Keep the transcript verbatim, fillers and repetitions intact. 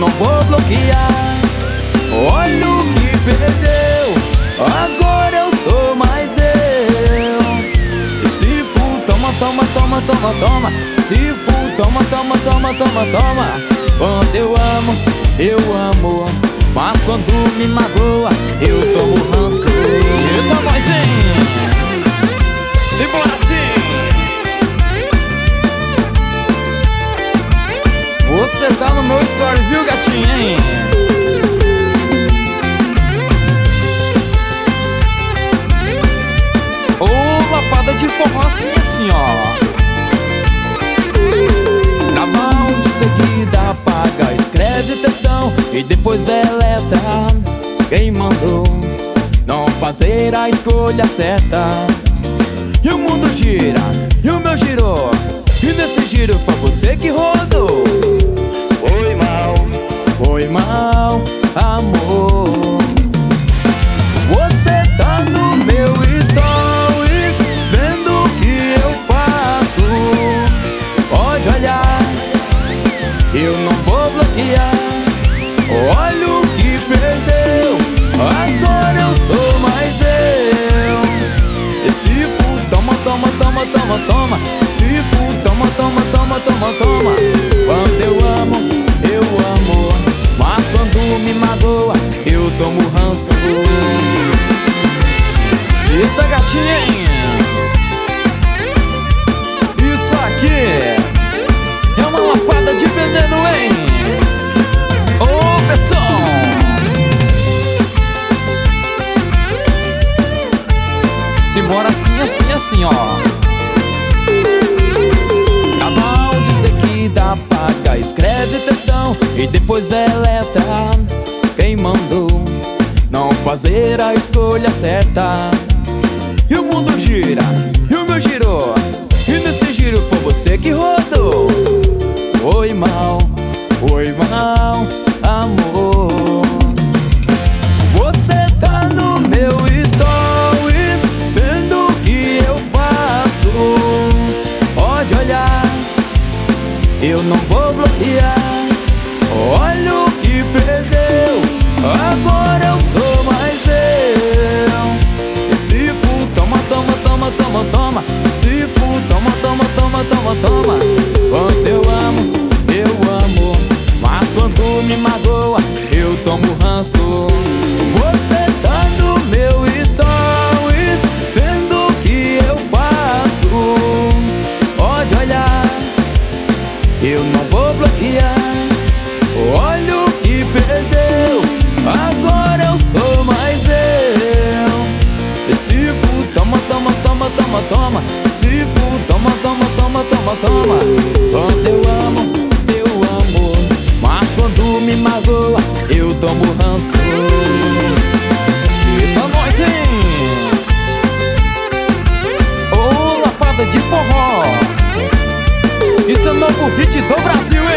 não vou bloquear. Olha o que perdeu, agora eu sou mais eu. Se for, toma, toma, toma, toma, toma. Se for, toma, toma, toma, toma, toma. Quando eu amo, eu amo, mas quando me magoa, eu tomo ranço. Eita, vozinha! E Boazinho! Você tá no meu story, viu, gatinha, hein? Ô, oh, lapada de forró assim, assim, ó. Grava um de seguida, apaga, escreve textão e depois deleta. Quem mandou não fazer a escolha certa? E o mundo gira, e o meu girou, e nesse giro foi você que rodou. Foi mal, foi mal, amor. Você tá no meu stories, vendo o que eu faço. Pode olhar, eu não vou bloquear. Olha o que perdeu, agora eu sou mais eu. E se for, toma, toma, toma, toma, toma. Se for, toma, toma, toma, toma, toma. Quando eu amo, eu amo, mas quando me magoa, eu tomo ranço. Eita, gatinha! Isso aqui é uma lapada de veneno, hein? Ô, oh, pessoal! Simbora assim, assim, assim, ó. Grava um de seguida, apaga, escreve textão e depois deleta. Quem mandou não fazer a escolha certa? E o mundo gira, e o meu girou, e nesse giro foi você que rodou. Foi mal, foi mal, amor. Você tá no meu stories, vendo o que eu faço. Pode olhar, eu não vou bloquear. Olha o que perdeu, agora eu sou mais eu. E se for, toma, toma, toma, toma, toma. Se for, toma, toma, toma, toma, toma. Quando eu amo, eu amo, mas quando me magoa, eu tomo ranço. Você tá no meu stories, vendo o que eu faço. Pode olhar, eu não vou bloquear. Olha o que perdeu, agora eu sou mais eu. E se for, toma, toma, toma, toma, toma. Se for, toma, toma, toma, toma, toma. Quando eu amo, eu amo, mas quando me magoa, eu tomo ranço. E pra nós, hein? Ô, lapada de forró. Isso é o novo hit do Brasil, hein?